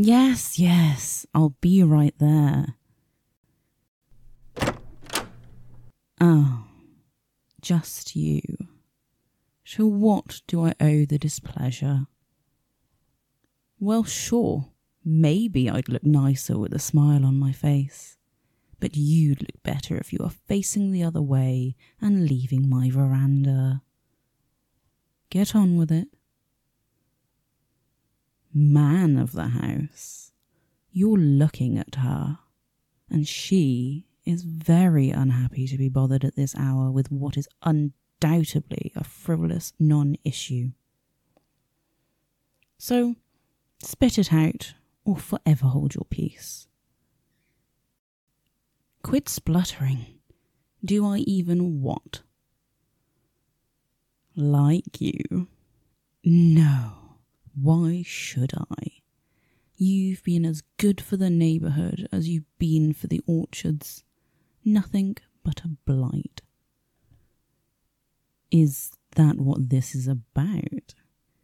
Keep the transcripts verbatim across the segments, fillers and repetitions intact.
Yes, yes, I'll be right there. Oh, just you. To what do I owe the displeasure? Well, sure, maybe I'd look nicer with a smile on my face, but you'd look better if you were facing the other way and leaving my veranda. Get on with it. Man of the house, you're looking at her, and she is very unhappy to be bothered at this hour with what is undoubtedly a frivolous non-issue. So, spit it out, or forever hold your peace. Quit spluttering. Do I even what? Like you? No. Why should I? You've been as good for the neighbourhood as you've been for the orchards. Nothing but a blight. Is that what this is about?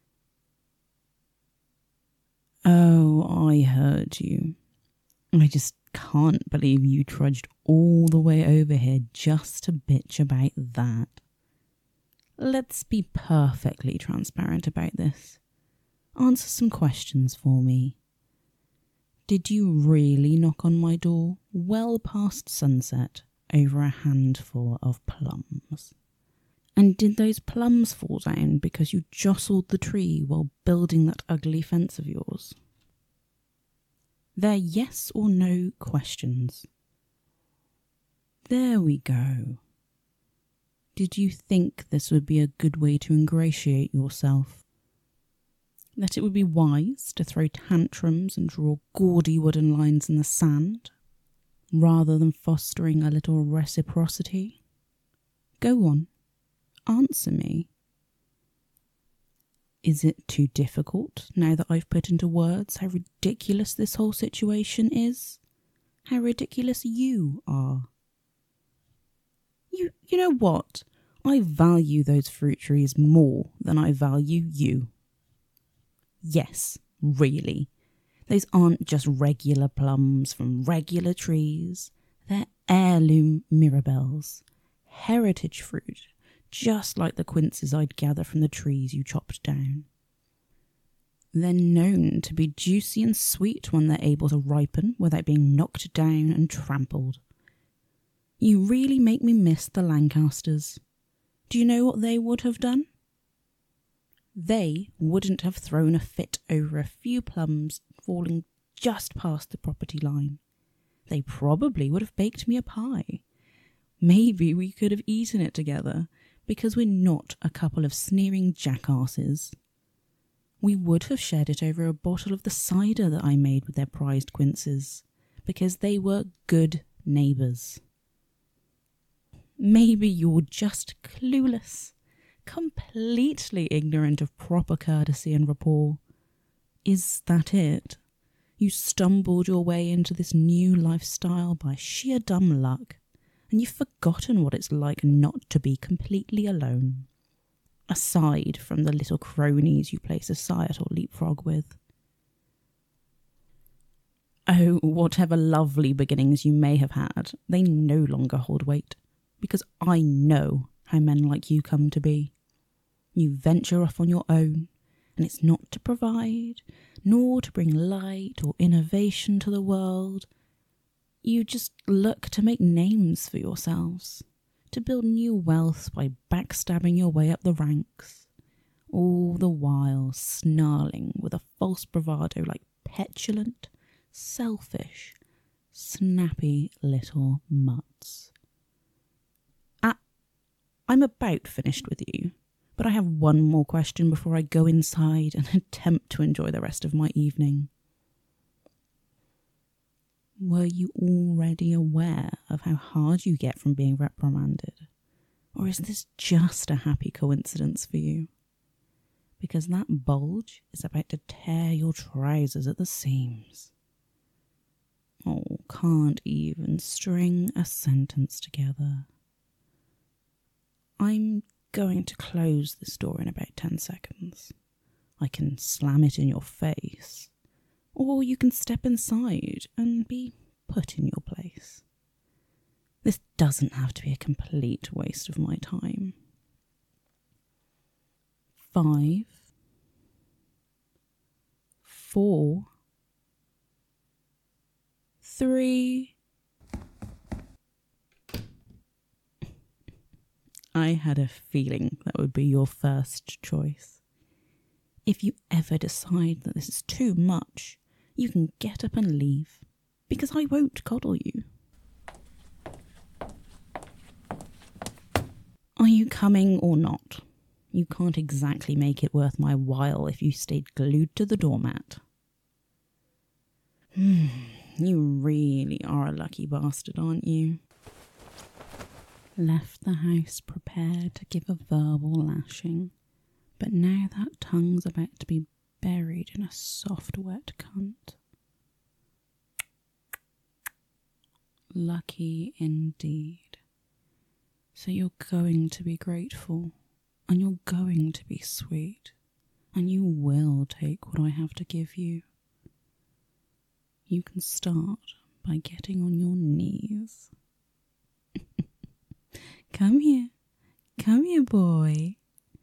Oh, I heard you. I just can't believe you trudged all the way over here just to bitch about that. Let's be perfectly transparent about this. Answer some questions for me. Did you really knock on my door well past sunset over a handful of plums? And did those plums fall down because you jostled the tree while building that ugly fence of yours? They're yes or no questions. There we go. Did you think this would be a good way to ingratiate yourself? That it would be wise to throw tantrums and draw gaudy wooden lines in the sand, rather than fostering a little reciprocity? Go on, answer me. Is it too difficult, now that I've put into words how ridiculous this whole situation is? How ridiculous you are? You, you know what? I value those fruit trees more than I value you. Yes, really. Those aren't just regular plums from regular trees. They're heirloom mirabelles. Heritage fruit, just like the quinces I'd gather from the trees you chopped down. They're known to be juicy and sweet when they're able to ripen without being knocked down and trampled. You really make me miss the Lancasters. Do you know what they would have done? They wouldn't have thrown a fit over a few plums falling just past the property line. They probably would have baked me a pie. Maybe we could have eaten it together, because we're not a couple of sneering jackasses. We would have shared it over a bottle of the cider that I made with their prized quinces, because they were good neighbours. Maybe you're just clueless, completely ignorant of proper courtesy and rapport. Is that it? You stumbled your way into this new lifestyle by sheer dumb luck, and you've forgotten what it's like not to be completely alone, aside from the little cronies you play societal leapfrog with. Oh, whatever lovely beginnings you may have had, they no longer hold weight, because I know how men like you come to be. You venture off on your own, and it's not to provide, nor to bring light or innovation to the world. You just look to make names for yourselves, to build new wealth by backstabbing your way up the ranks, all the while snarling with a false bravado like petulant, selfish, snappy little mutts. Ah, I'm about finished with you, but I have one more question before I go inside and attempt to enjoy the rest of my evening. Were you already aware of how hard you get from being reprimanded? Or is this just a happy coincidence for you? Because that bulge is about to tear your trousers at the seams. Oh, can't even string a sentence together. I'm going to close this door in about ten seconds. I can slam it in your face, or Or you can step inside and be put in your place. This doesn't have to be a complete waste of my time. Five, four, three. I had a feeling that would be your first choice. If you ever decide that this is too much, you can get up and leave, because I won't coddle you. Are you coming or not? You can't exactly make it worth my while if you stayed glued to the doormat. Hmm, you really are a lucky bastard, aren't you? Left the house prepared to give a verbal lashing, but now that tongue's about to be buried in a soft, wet cunt. Lucky indeed. So you're going to be grateful, and you're going to be sweet, and you will take what I have to give you. You can start by getting on your knees. Come here, come here, boy.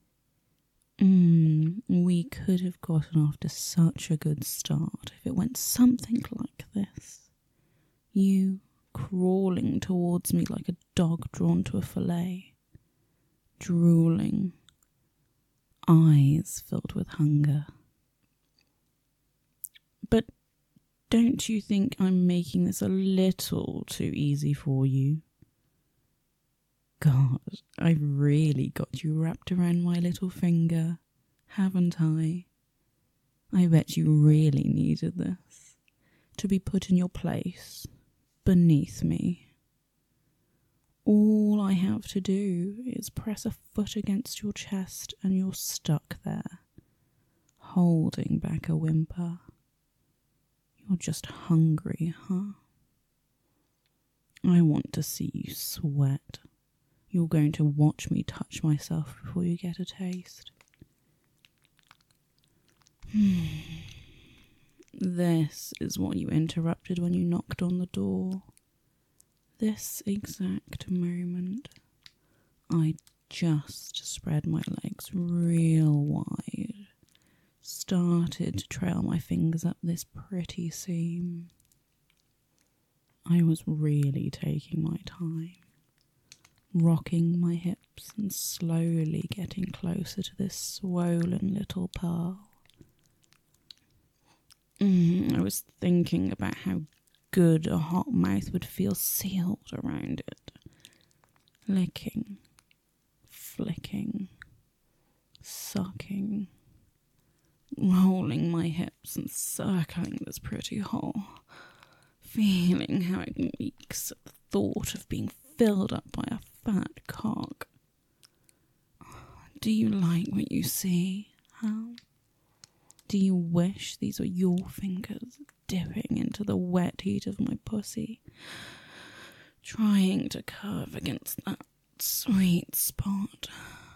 Mm, we could have gotten off to such a good start if it went something like this. You crawling towards me like a dog drawn to a fillet, drooling, eyes filled with hunger. But don't you think I'm making this a little too easy for you? God, I've really got you wrapped around my little finger, haven't I? I bet you really needed this, to be put in your place, beneath me. All I have to do is press a foot against your chest and you're stuck there, holding back a whimper. You're just hungry, huh? I want to see you sweat. You're going to watch me touch myself before you get a taste. Hmm. This is what you interrupted when you knocked on the door. This exact moment, I just spread my legs real wide, started to trail my fingers up this pretty seam. I was really taking my time, rocking my hips and slowly getting closer to this swollen little pearl. Mm, I was thinking about how good a hot mouth would feel sealed around it. Licking, flicking, sucking, rolling my hips and circling this pretty hole, feeling how it reeks at the thought of being filled up by a fat cock. Do you like what you see, huh? Do you wish these were your fingers dipping into the wet heat of my pussy, trying to curve against that sweet spot?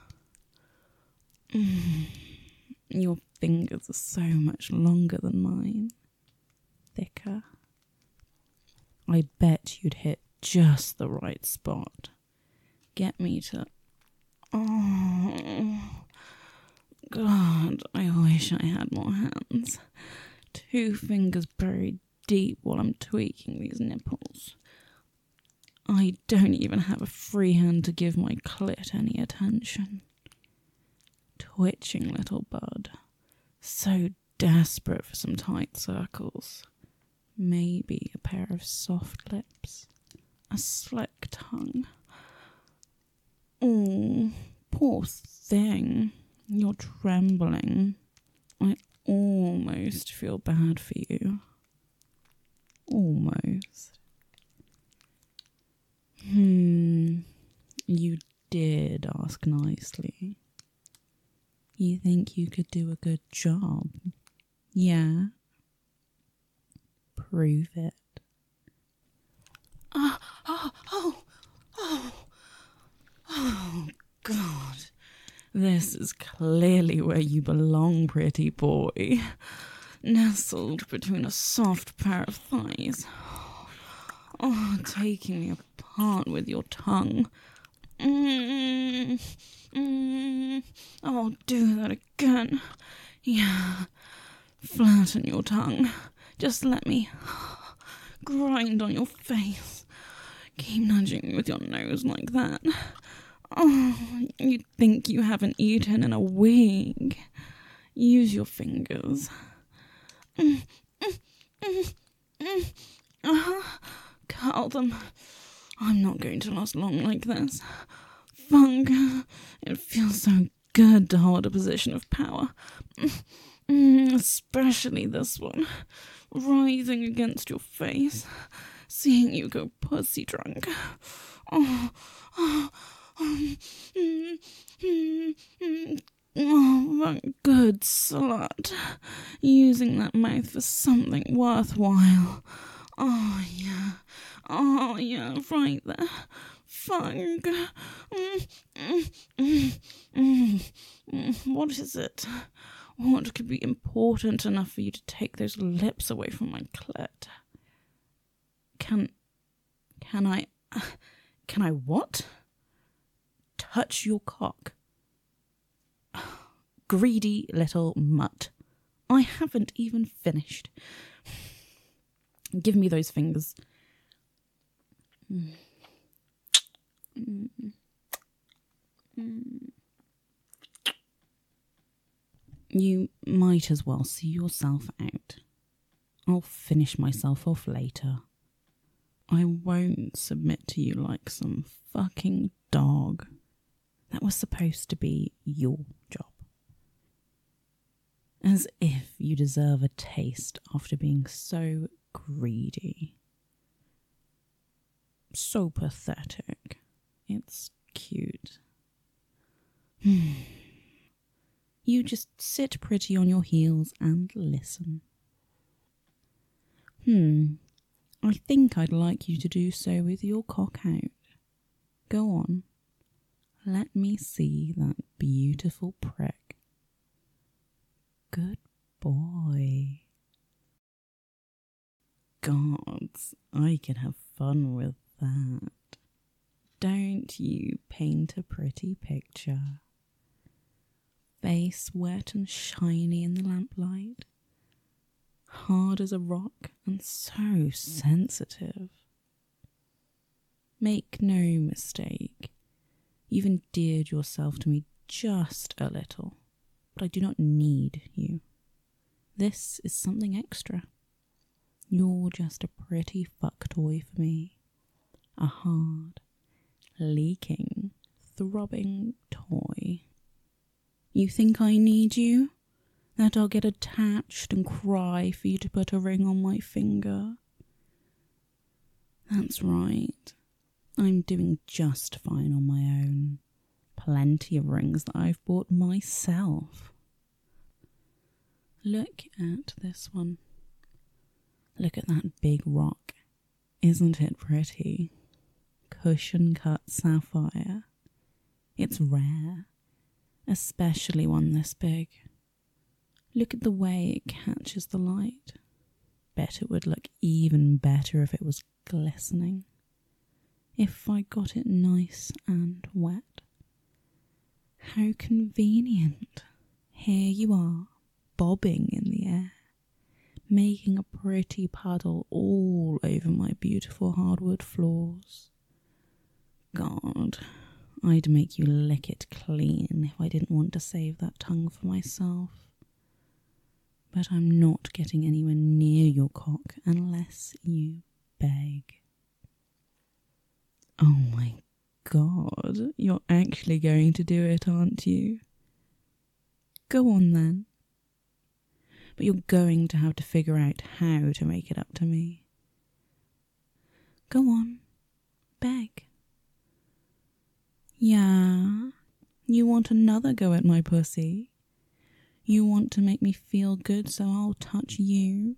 Mm. Your fingers are so much longer than mine, thicker. I bet you'd hit just the right spot. Get me to... Oh... God, I wish I had more hands. Two fingers buried deep while I'm tweaking these nipples. I don't even have a free hand to give my clit any attention. Twitching little bud, so desperate for some tight circles. Maybe a pair of soft lips, a slick tongue. Oh, poor thing. You're trembling. I almost feel bad for you. Almost. Hmm. You did ask nicely. You think you could do a good job? Yeah? Prove it. Ah, oh, oh, oh, oh, God. This is clearly where you belong, pretty boy. nestled between a soft pair of thighs. Oh, taking me apart with your tongue. Mm, mm, oh, do that again. Yeah, flatten your tongue. Just let me grind on your face. Keep nudging me with your nose like that. Oh, you'd think you haven't eaten in a week. Use your fingers. Mm, mm, mm, mm. Uh-huh. Curl them. I'm not going to last long like this. Funk. It feels so good to hold a position of power. Mm, especially this one. Writhing against your face. Seeing you go pussy drunk. Oh, oh, oh, mm, mm, mm. Oh, that good slut. Using that mouth for something worthwhile. Oh, yeah. Oh, yeah, right there. Funk. Mm, mm, mm, mm, mm. What is it? What could be important enough for you to take those lips away from my clit? Can... Can I... Can I what? Touch your cock? Greedy little mutt. I haven't even finished. Give me those fingers. Mm. Mm. Mm. You might as well see yourself out. I'll finish myself off later. I won't submit to you like some fucking dog. That was supposed to be your job. As if you deserve a taste after being so greedy. So pathetic. It's cute. You just sit pretty on your heels and listen. Hmm. I think I'd like you to do so with your cock out. Go on. Let me see that beautiful prick. Good boy. Gods, I could have fun with that. Don't you paint a pretty picture? Face wet and shiny in the lamplight. Hard as a rock and so sensitive. Make no mistake, you've endeared yourself to me just a little, but I do not need you. This is something extra. You're just a pretty fuck toy for me. A hard, leaking, throbbing toy. You think I need you? That I'll get attached and cry for you to put a ring on my finger? That's right. I'm doing just fine on my own. Plenty of rings that I've bought myself. Look at this one. Look at that big rock. Isn't it pretty? Cushion cut sapphire. It's rare, especially one this big. Look at the way it catches the light. Bet it would look even better if it was glistening. If I got it nice and wet. How convenient. Here you are, bobbing in the air, making a pretty puddle all over my beautiful hardwood floors. God, I'd make you lick it clean if I didn't want to save that tongue for myself. But I'm not getting anywhere near your cock unless you beg. Oh my God, you're actually going to do it, aren't you? Go on then. But you're going to have to figure out how to make it up to me. Go on, beg. Yeah, you want another go at my pussy? You want to make me feel good, so I'll touch you?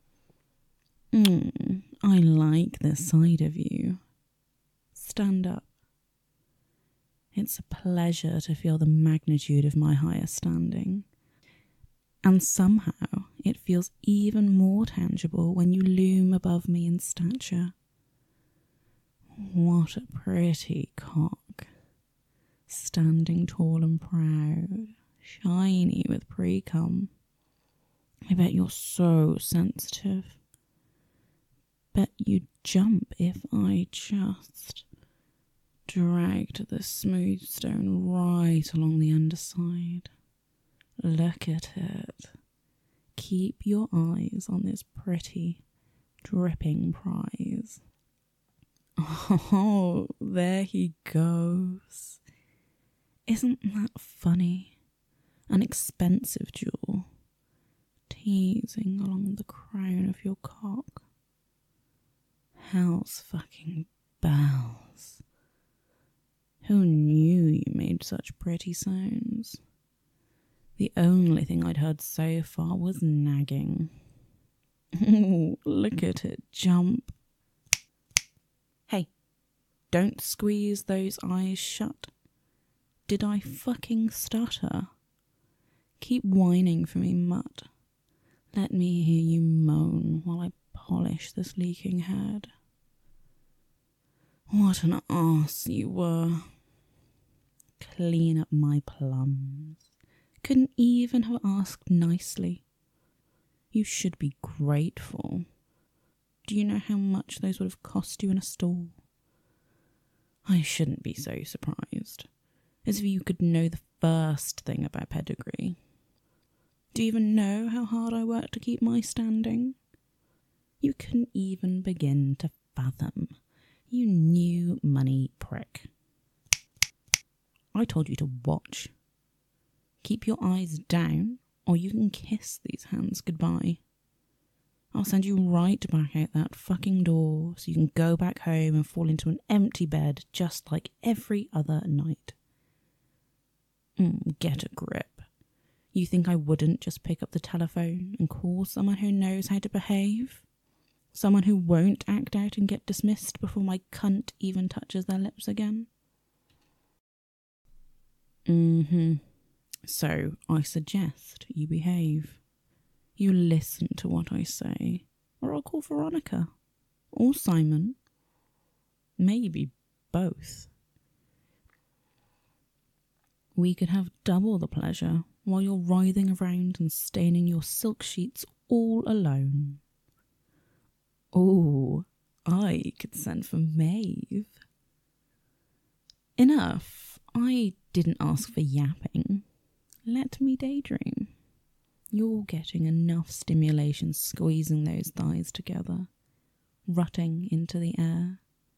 Mm, I like this side of you. Stand up. It's a pleasure to feel the magnitude of my higher standing. And somehow it feels even more tangible when you loom above me in stature. What a pretty cock. Standing tall and proud, shiny with pre-cum. I bet you're so sensitive. Bet you'd jump if I just dragged the smooth stone right along the underside. Look at it. Keep your eyes on this pretty, dripping prize. Oh, there he goes. Isn't that funny? An expensive jewel, teasing along the crown of your cock. Hell's fucking bells. Who knew you made such pretty sounds? The only thing I'd heard so far was nagging. Ooh, look at it jump. Hey, don't squeeze those eyes shut. Did I fucking stutter? Keep whining for me, mutt. Let me hear you moan while I polish this leaking head. What an arse you were. Clean up my plums. Couldn't even have asked nicely. You should be grateful. Do you know how much those would have cost you in a stall? I shouldn't be so surprised. As if you could know the first thing about pedigree. Do you even know how hard I worked to keep my standing? You couldn't even begin to fathom. You new money prick. I told you to watch. Keep your eyes down, or you can kiss these hands goodbye. I'll send you right back out that fucking door so you can go back home and fall into an empty bed just like every other night. Mm, get a grip. You think I wouldn't just pick up the telephone and call someone who knows how to behave? Someone who won't act out and get dismissed before my cunt even touches their lips again? Mm-hmm. So I suggest you behave. You listen to what I say, or I'll call Veronica. Or Simon. Maybe both. We could have double the pleasure while you're writhing around and staining your silk sheets all alone. Oh, I could send for Maeve. Enough. I didn't ask for yapping. Let me daydream. You're getting enough stimulation squeezing those thighs together, rutting into the air.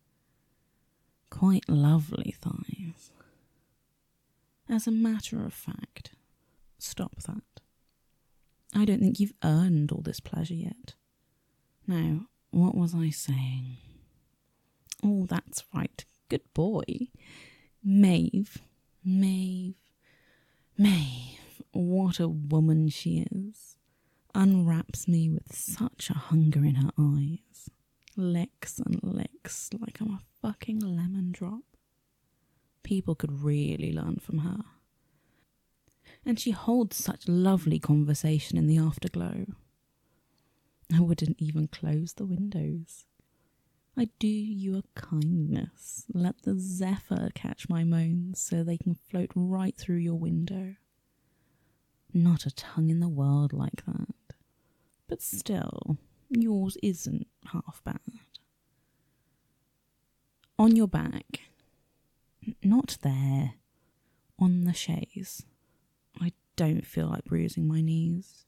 Quite lovely thighs. As a matter of fact, stop that. I don't think you've earned all this pleasure yet. Now, what was I saying? Oh, that's right. Good boy. Maeve. Maeve. Maeve. What a woman she is. Unwraps me with such a hunger in her eyes. Licks and licks like I'm a fucking lemon drop. People could really learn from her. And she holds such lovely conversation in the afterglow. I wouldn't even close the windows. I do you a kindness. Let the zephyr catch my moans so they can float right through your window. Not a tongue in the world like that. But still, yours isn't half bad. On your back. Not there. On the chaise. I don't feel like bruising my knees.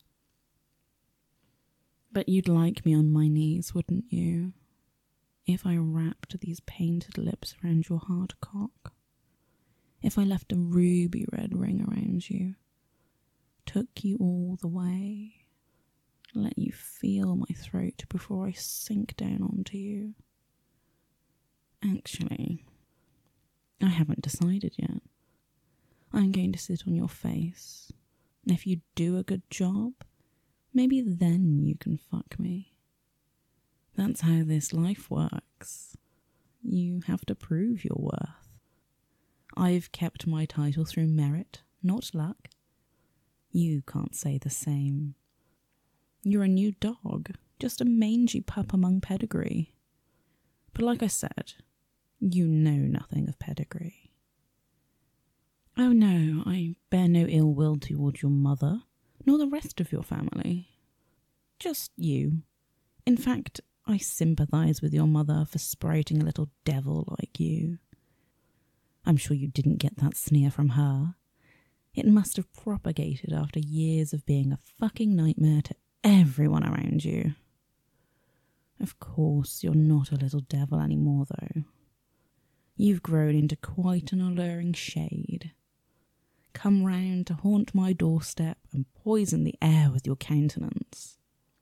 But you'd like me on my knees, wouldn't you? If I wrapped these painted lips around your hard cock. If I left a ruby red ring around you. Took you all the way. Let you feel my throat before I sink down onto you. Actually, I haven't decided yet. I'm going to sit on your face. And if you do a good job, maybe then you can fuck me. That's how this life works. You have to prove your worth. I've kept my title through merit, not luck. You can't say the same. You're a new dog, just a mangy pup among pedigree. But like I said, you know nothing of pedigree. Oh no, I bear no ill will towards your mother, nor the rest of your family. Just you. In fact, I sympathise with your mother for sprouting a little devil like you. I'm sure you didn't get that sneer from her. It must have propagated after years of being a fucking nightmare to everyone around you. Of course, you're not a little devil anymore, though. You've grown into quite an alluring shade. Come round to haunt my doorstep and poison the air with your countenance.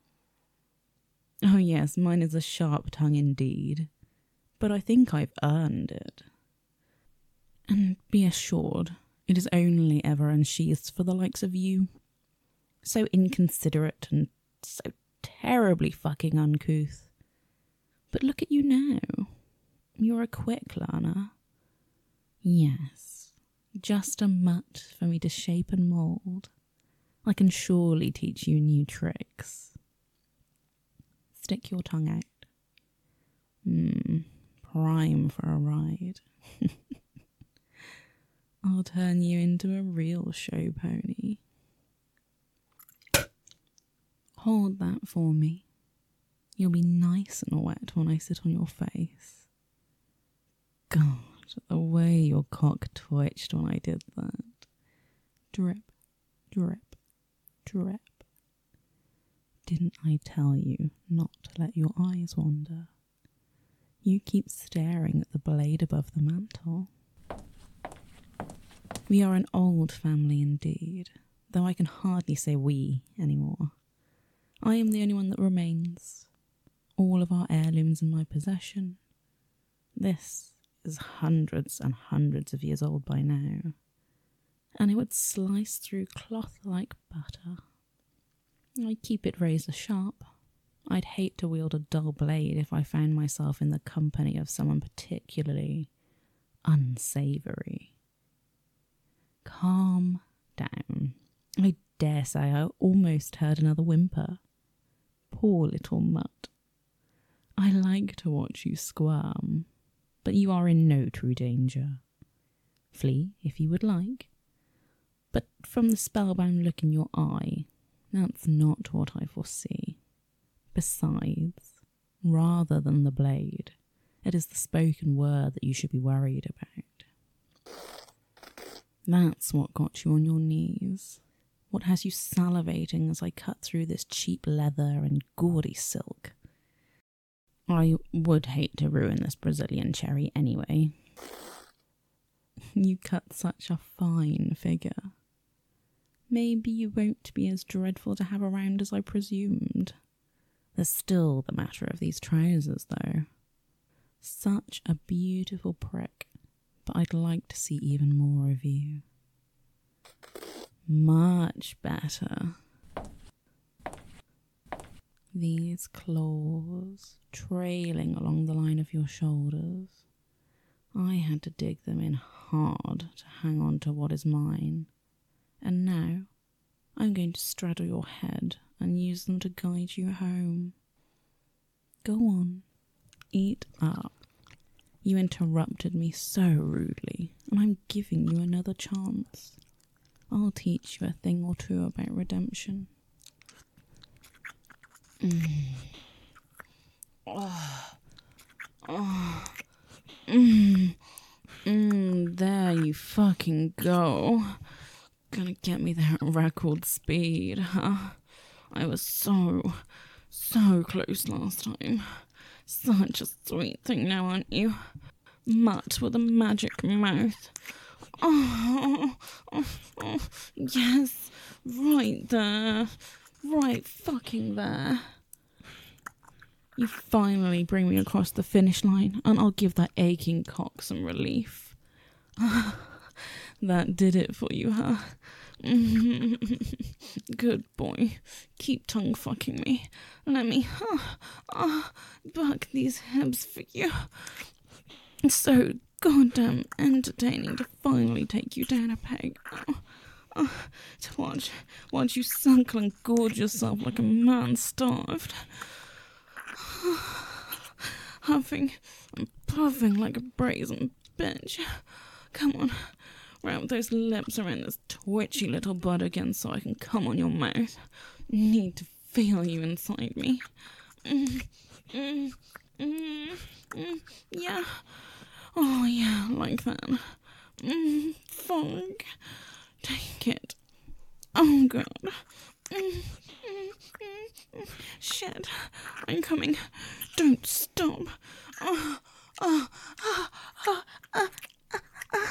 Oh yes, mine is a sharp tongue indeed, but I think I've earned it. And be assured, it is only ever unsheathed for the likes of you. So inconsiderate and so terribly fucking uncouth. But look at you now. You're a quick learner. Yes, just a mutt for me to shape and mould. I can surely teach you new tricks. Stick your tongue out. Hmm, prime for a ride. I'll turn you into a real show pony. Hold that for me. You'll be nice and wet when I sit on your face. God, the way your cock twitched when I did that. Drip, drip, drip. Didn't I tell you not to let your eyes wander? You keep staring at the blade above the mantle. We are an old family indeed, though I can hardly say we anymore. I am the only one that remains. All of our heirlooms in my possession. This is hundreds and hundreds of years old by now, and it would slice through cloth like butter. I keep it razor sharp. I'd hate to wield a dull blade if I found myself in the company of someone particularly unsavoury. Calm down. I dare say I almost heard another whimper. Poor little mutt. I like to watch you squirm, but you are in no true danger. Flee if you would like, but from the spellbound look in your eye, that's not what I foresee. Besides, rather than the blade, it is the spoken word that you should be worried about. That's what got you on your knees. What has you salivating as I cut through this cheap leather and gaudy silk? I would hate to ruin this Brazilian cherry anyway. You cut such a fine figure. Maybe you won't be as dreadful to have around as I presumed. There's still the matter of these trousers, though. Such a beautiful prick, but I'd like to see even more of you. Much better. These claws trailing along the line of your shoulders. I had to dig them in hard to hang on to what is mine. And now I'm going to straddle your head and use them to guide you home. Go on, eat up. You interrupted me so rudely, and I'm giving you another chance. I'll teach you a thing or two about redemption. Mm. Oh. Oh. Mm. Mm. There you fucking go. Gonna get me there at record speed, huh? I was so, so close last time. Such a sweet thing now, aren't you? Mutt with a magic mouth. Oh, oh, oh, yes, right there. Right fucking there. You finally bring me across the finish line, and I'll give that aching cock some relief. That did it for you, huh? Good boy. Keep tongue fucking me. Let me uh, uh, buck these hips for you. It's so goddamn entertaining to finally take you down a peg. Oh, uh, to watch, watch you suckle and gorge yourself like a man starved. Huffing and puffing like a brazen bitch. Come on, wrap those lips around this twitchy little bud again so I can come on your mouth. Need to feel you inside me. Mm, mm, mm, mm, yeah. Oh yeah, like that. Mm, fuck. Take it. Oh god. Mm, mm, mm, mm. Shit. I'm coming. Don't stop. Oh, oh, oh, oh, oh, oh,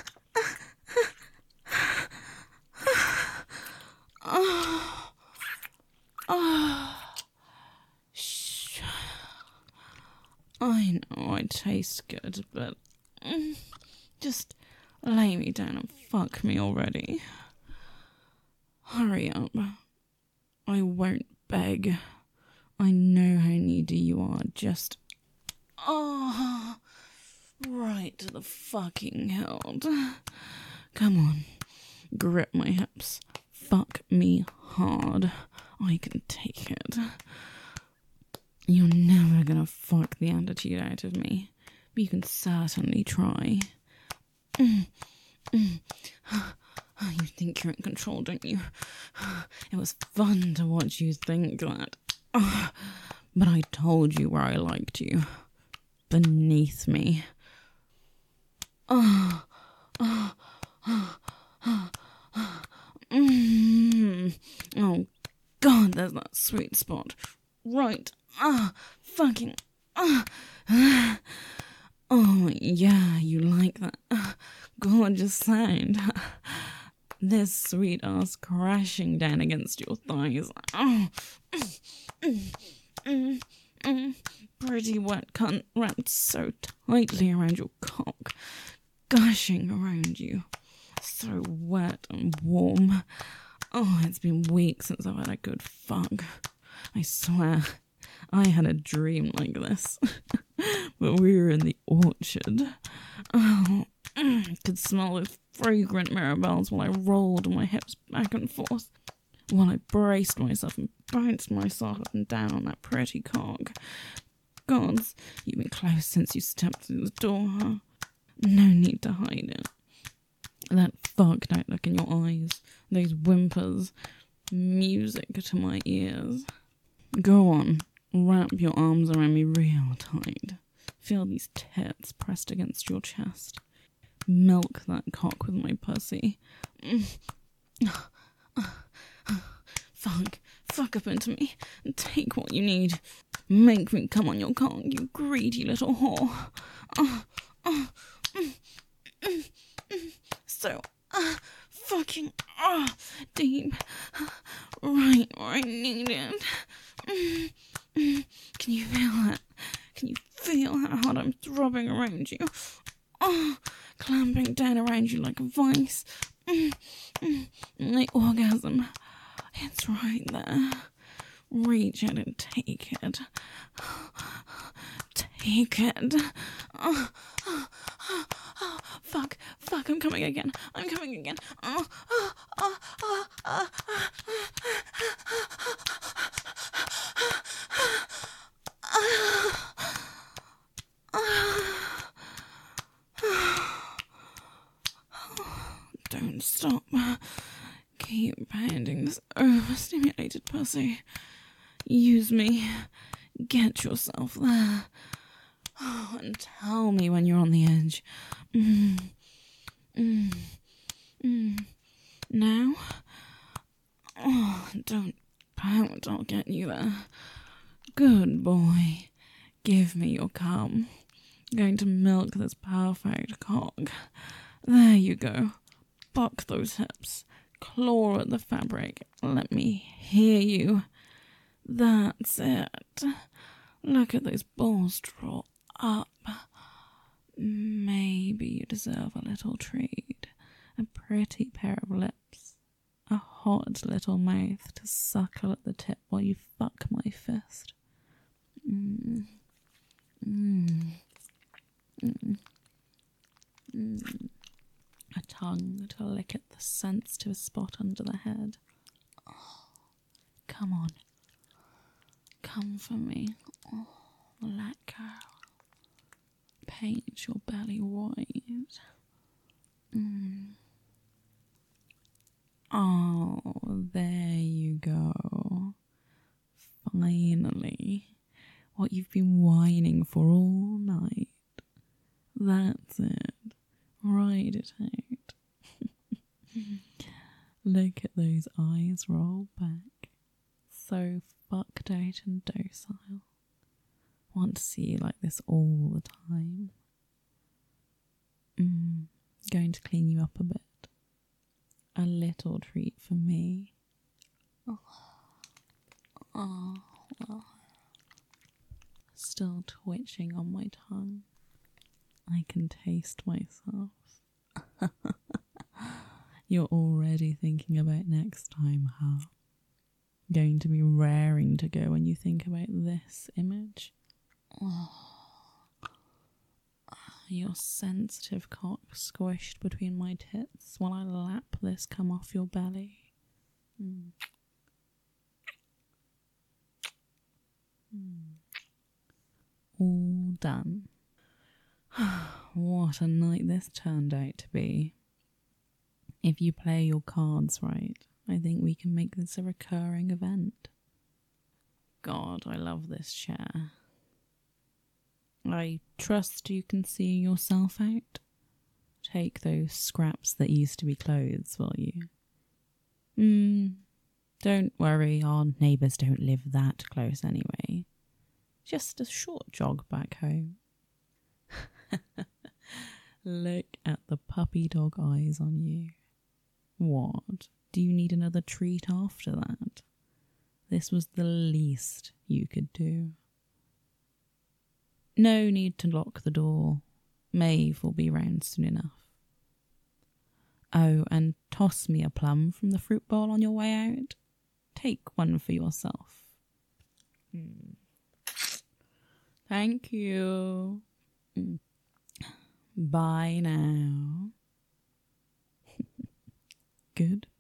oh, oh. Shh. I know I taste good, but mm, just lay me down and fuck me already. Hurry up. I won't beg. I know how needy you are. Just... Oh, right to the fucking hilt. Come on. Grip my hips. Fuck me hard. I can take it. You're never gonna fuck the attitude out of me. But you can certainly try. Mm, mm. You think you're in control, don't you? It was fun to watch you think that. But I told you where I liked you. Beneath me. Oh, oh, oh, oh, oh. Mm. Oh, God, there's that sweet spot. Right. Ah, fucking. Ah. Oh, yeah, you like that. Gorgeous sound. This sweet ass crashing down against your thighs. Oh. Mm, mm, mm. Pretty wet cunt wrapped so tightly around your cock. Gushing around you. So wet and warm. Oh, it's been weeks since I've had a good fuck. I swear, I had a dream like this. But we were in the orchard. Oh, I could smell those fragrant mirabelles while I rolled my hips back and forth, while I braced myself and bounced myself up and down on that pretty cock. Gods, you've been close since you stepped through the door, huh? No need to hide it. That fucked out look in your eyes, those whimpers, music to my ears. Go on, wrap your arms around me real tight. Feel these tits pressed against your chest. Milk that cock with my pussy. Fuck, fuck up into me and take what you need. Make me come on your cock, you greedy little whore. Uh, uh, mm, mm, mm. So, uh, fucking uh, deep. Right where I need it. Mm, mm. Can you feel that? Can you feel how hard I'm throbbing around you? Oh, clamping down around you like a vice. Mm, mm, my orgasm. It's right there. Reach out and take it. Take it. Oh, oh, oh, oh, fuck, fuck, I'm coming again. I'm coming again. Oh, oh, oh, oh, oh, Don't stop. Keep pounding this overstimulated pussy. Use me. Get yourself there. Oh, and tell me when you're on the edge. Mm. Mm. Mm. Now? Oh, don't pout, I'll get you there. Good boy. Give me your cum. I'm going to milk this perfect cock. There you go. Buck those hips. Claw at the fabric. Let me hear you. That's it. Look at those balls draw up. Maybe you deserve a little treat. A pretty pair of lips. A hot little mouth to suckle at the tip while you fuck my fist. Mm. Mm. Mm. Mm. A tongue to lick at the sensitive spot under the head. Oh, come on. Come for me. Oh, let go. Paint your belly white. Mm. Oh, there you go. Finally. What you've been whining for all night. That's it. Write it out. Look at those eyes roll back. So fucked out and docile. Want to see you like this all the time. Mm, going to clean you up a bit. A little treat for me. Oh, oh, oh. Still twitching on my tongue. I can taste myself. You're already thinking about next time, huh? Going to be raring to go when you think about this image. Oh. Your sensitive cock squished between my tits while I lap this come off your belly. Mm. Mm. All done. What a night this turned out to be. If you play your cards right, I think we can make this a recurring event. God, I love this chair. I trust you can see yourself out. Take those scraps that used to be clothes, will you? Hmm, don't worry, our neighbours don't live that close anyway. Just a short jog back home. Look at the puppy dog eyes on you. What? Do you need another treat after that? This was the least you could do. No need to lock the door. Maeve will be round soon enough. Oh, and toss me a plum from the fruit bowl on your way out. Take one for yourself. Hmm. Thank you. Mm. Bye now. Good.